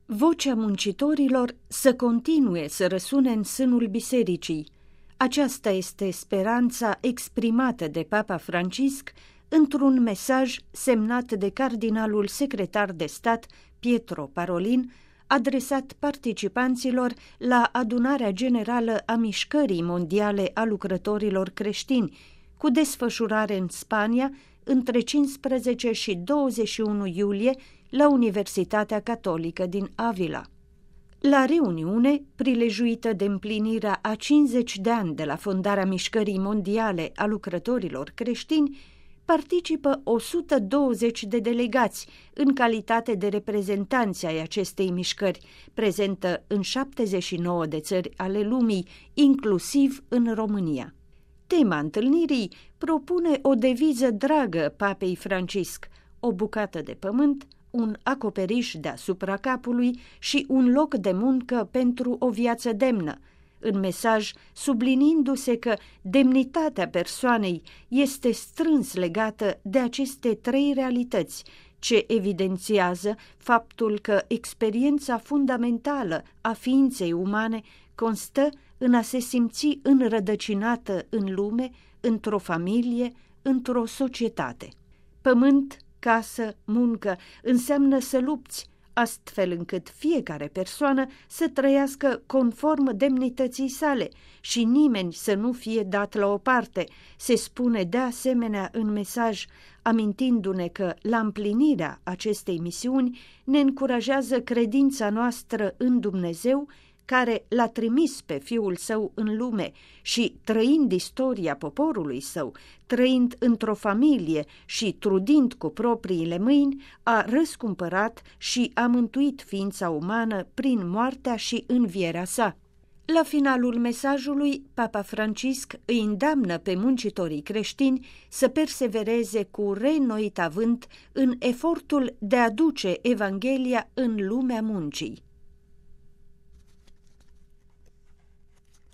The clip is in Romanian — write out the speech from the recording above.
Vocea muncitorilor să continue să răsune în sânul bisericii. Aceasta este speranța exprimată de Papa Francisc într-un mesaj semnat de cardinalul secretar de stat Pietro Parolin, adresat participanților la adunarea generală a Mișcării Mondiale a Lucrătorilor Creștini, cu desfășurare în Spania între 15 și 21 iulie la Universitatea Catolică din Avila. La reuniune, prilejuită de împlinirea a 50 de ani de la fondarea Mișcării Mondiale a Lucrătorilor Creștini, participă 120 de delegați în calitate de reprezentanți ai acestei mișcări, prezentă în 79 de țări ale lumii, inclusiv în România. Tema întâlnirii propune o deviză dragă Papei Francisc: o bucată de pământ, un acoperiș deasupra capului și un loc de muncă pentru o viață demnă, în mesaj subliniindu-se că demnitatea persoanei este strâns legată de aceste trei realități, ce evidențiază faptul că experiența fundamentală a ființei umane constă în a se simți înrădăcinată în lume, într-o familie, într-o societate. Pământ, casă, muncă înseamnă să lupți, astfel încât fiecare persoană să trăiască conform demnității sale și nimeni să nu fie dat la o parte, se spune de asemenea în mesaj, amintindu-ne că la împlinirea acestei misiuni ne încurajează credința noastră în Dumnezeu, care l-a trimis pe Fiul Său în lume și, trăind istoria poporului Său, trăind într-o familie și trudind cu propriile mâini, a răscumpărat și a mântuit ființa umană prin moartea și învierea Sa. La finalul mesajului, Papa Francisc îi îndeamnă pe muncitorii creștini să persevereze cu reînnoit avânt în efortul de a duce Evanghelia în lumea muncii.